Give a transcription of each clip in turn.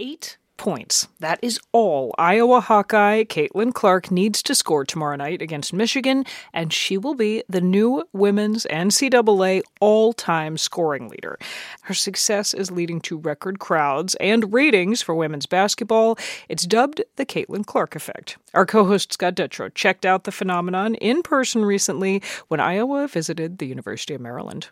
8 points. That is all Iowa Hawkeye Caitlin Clark needs to score tomorrow night against Michigan, and she will be the new women's NCAA all-time scoring leader. Her success is leading to record crowds and ratings for women's basketball. It's dubbed the Caitlin Clark effect. Our co-host Scott Detrow checked out the phenomenon in person recently when Iowa visited the University of Maryland.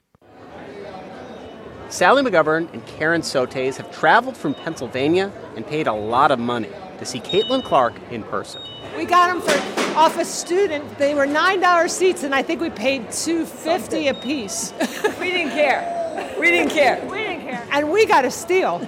Sally McGovern and Karen Sotes have traveled from Pennsylvania and paid a lot of money to see Caitlin Clark in person. We got them off a student. They were $9 seats, and I think we paid $2.50 a piece. We didn't care. We didn't care. And we got a steal.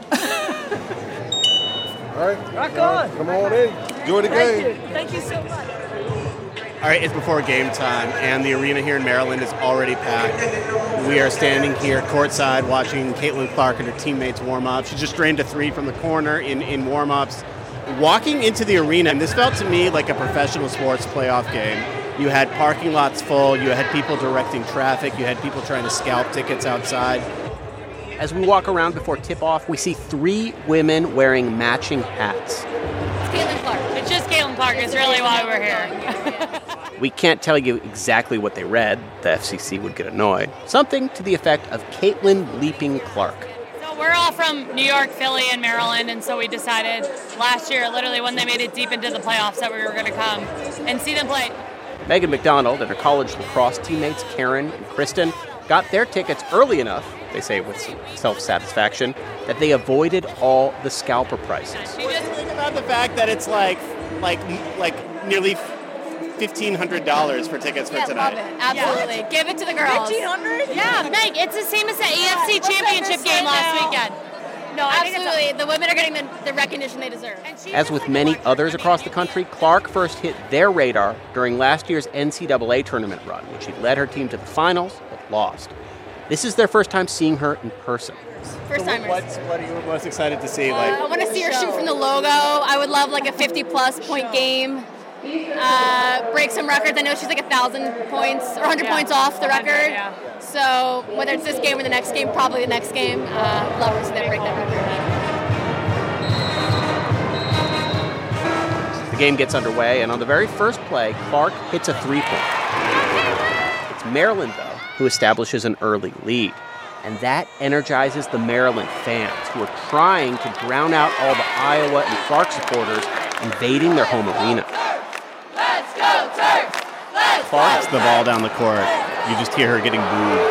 All right. Rock on. Come on in. Enjoy the game. Thank you so much. All right, it's before game time, and the arena here in Maryland is already packed. We are standing here courtside watching Caitlin Clark and her teammates warm up. She just drained a three from the corner in warm-ups. Walking into the arena, and this felt to me like a professional sports playoff game. You had parking lots full, you had people directing traffic, you had people trying to scalp tickets outside. As we walk around before tip-off, we see 3 women wearing matching hats. It's Caitlin Clark. It's just Caitlin Clark is really why we're here. We can't tell you exactly what they read. The FCC would get annoyed. Something to the effect of Caitlin Leaping Clark. So we're all from New York, Philly, and Maryland, and so we decided last year, literally when they made it deep into the playoffs, that we were going to come and see them play. Megan McDonald and her college lacrosse teammates, Karen and Kristen, got their tickets early enough, they say with some self-satisfaction, that they avoided all the scalper prices. What do you think about the fact that it's like nearly $1,500 for tickets for tonight? Love it. Absolutely. Yeah. Give it to the girls. $1,500? Yeah, Meg, it's the same as the AFC Championship game last weekend. No, absolutely. The women are getting the recognition they deserve. As with many others across the country, Clark first hit their radar during last year's NCAA tournament run, which she led her team to the finals but lost. This is their first time seeing her in person. First timers. What are you most excited to see? I want to see her shoot from the logo. I would love like a 50-plus point game. Break some records. I know she's like 1,000 points or 100 points off the record. So whether it's this game or the next game, probably the next game, love to see them break that record. The game gets underway, and on the very first play, Clark hits a three-pointer. It's Maryland, though, who establishes an early lead. And that energizes the Maryland fans, who are trying to drown out all the Iowa and Clark supporters invading their home arena. Let's go, Terps! Clark's the ball down the court. You just hear her getting booed.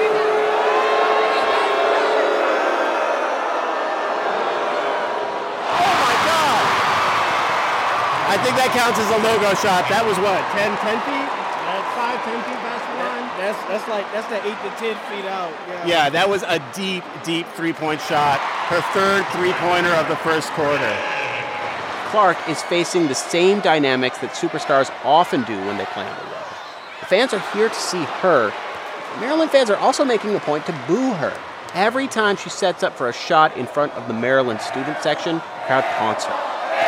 Oh my God! I think that counts as a logo shot. That was what, 10 feet? 5-10 feet past the line? That's the 8 to 10 feet out. Yeah, that was a deep three-point shot. Her third three-pointer of the first quarter. Clark is facing the same dynamics that superstars often do when they play on the road. The fans are here to see her. Maryland fans are also making a point to boo her. Every time she sets up for a shot in front of the Maryland student section, the crowd taunts her.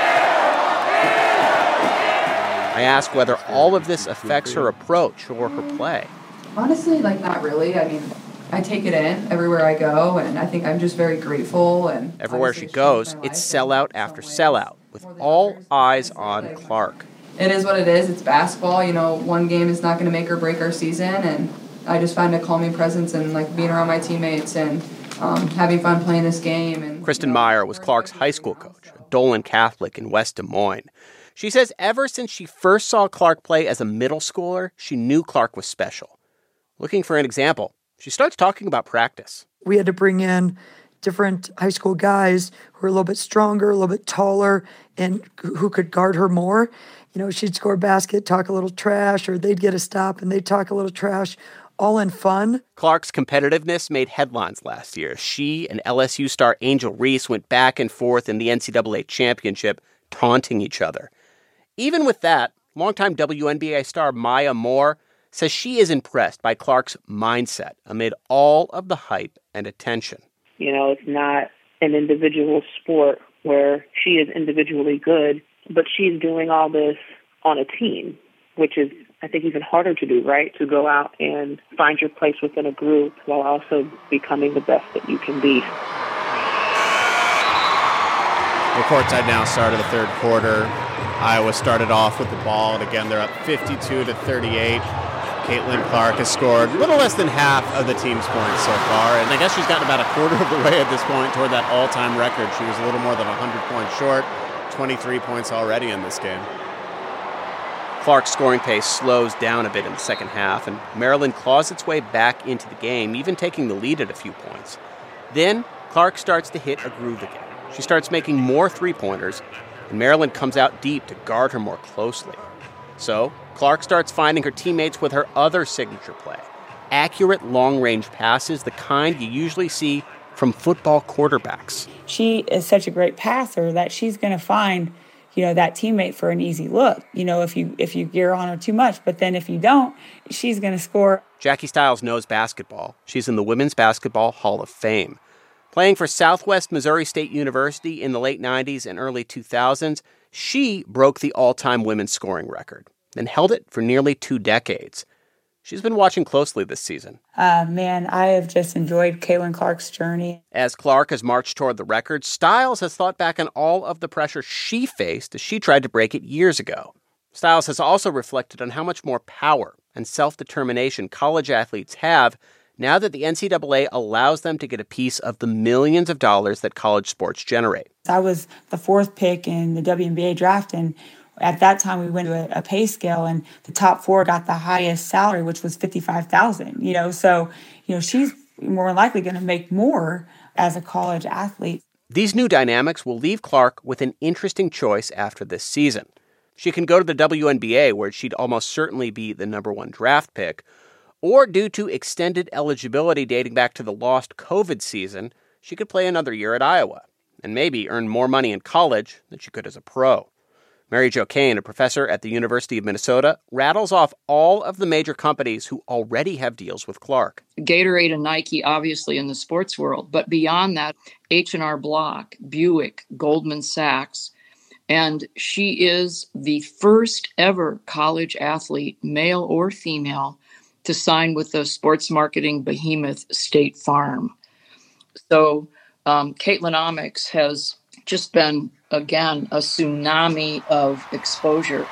I ask whether all of this affects her approach or her play. Honestly, not really. I mean, I take it in everywhere I go, and I think I'm just very grateful. And everywhere she goes, it's sellout after sellout, with all eyes on Clark. It is what it is. It's basketball. One game is not going to make or break our season, and I just find a calming presence in being around my teammates and having fun playing this game. And Kristen Meyer was Clark's high school coach, a Dolan Catholic in West Des Moines. She says ever since she first saw Clark play as a middle schooler, she knew Clark was special. Looking for an example, she starts talking about practice. We had to bring in different high school guys who were a little bit stronger, a little bit taller, and who could guard her more. She'd score a basket, talk a little trash, or they'd get a stop and they'd talk a little trash, all in fun. Clark's competitiveness made headlines last year. She and LSU star Angel Reese went back and forth in the NCAA championship, taunting each other. Even with that, longtime WNBA star Maya Moore says she is impressed by Clark's mindset amid all of the hype and attention. It's not an individual sport where she is individually good, but she's doing all this on a team, which is, I think, even harder to do, right? To go out and find your place within a group while also becoming the best that you can be. We're courtside now, start of the third quarter. Iowa started off with the ball, and again, they're up 52-38. Caitlin Clark has scored a little less than half of the team's points so far, and I guess she's gotten about a quarter of the way at this point toward that all-time record. She was a little more than 100 points short, 23 points already in this game. Clark's scoring pace slows down a bit in the second half, and Maryland claws its way back into the game, even taking the lead at a few points. Then, Clark starts to hit a groove again. She starts making more three-pointers, and Maryland comes out deep to guard her more closely. So, Clark starts finding her teammates with her other signature play, accurate long-range passes, the kind you usually see from football quarterbacks. She is such a great passer that she's going to find, that teammate for an easy look, if you gear on her too much. But then if you don't, she's going to score. Jackie Stiles knows basketball. She's in the Women's Basketball Hall of Fame. Playing for Southwest Missouri State University in the late 90s and early 2000s, she broke the all-time women's scoring record, then held it for nearly 2 decades. She's been watching closely this season. I have just enjoyed Caitlin Clark's journey. As Clark has marched toward the record, Stiles has thought back on all of the pressure she faced as she tried to break it years ago. Stiles has also reflected on how much more power and self-determination college athletes have now that the NCAA allows them to get a piece of the millions of dollars that college sports generate. I was the 4th pick in the WNBA draft, and at that time we went to a pay scale, and the top 4 got the highest salary, which was $55,000. So she's more than likely going to make more as a college athlete. These new dynamics will leave Clark with an interesting choice after this season. She can go to the WNBA, where she'd almost certainly be the number 1 draft pick, or due to extended eligibility dating back to the lost COVID season, she could play another year at Iowa and maybe earn more money in college than she could as a pro. Mary Jo Kane, a professor at the University of Minnesota, rattles off all of the major companies who already have deals with Clark. Gatorade and Nike, obviously, in the sports world. But beyond that, H&R Block, Buick, Goldman Sachs. And she is the first ever college athlete, male or female, to sign with the sports marketing behemoth State Farm. So Caitlinomics has just been, again, a tsunami of exposure.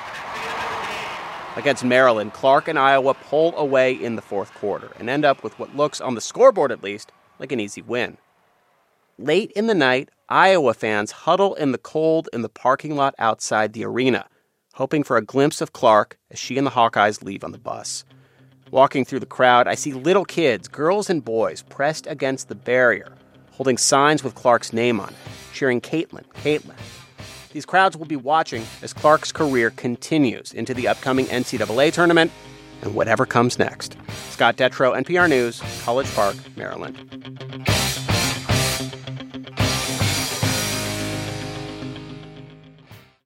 Against Maryland, Clark and Iowa pull away in the fourth quarter and end up with what looks, on the scoreboard at least, like an easy win. Late in the night, Iowa fans huddle in the cold in the parking lot outside the arena, hoping for a glimpse of Clark as she and the Hawkeyes leave on the bus. Walking through the crowd, I see little kids, girls and boys, pressed against the barrier, holding signs with Clark's name on it, cheering Caitlin, Caitlin. These crowds will be watching as Clark's career continues into the upcoming NCAA tournament and whatever comes next. Scott Detrow, NPR News, College Park, Maryland.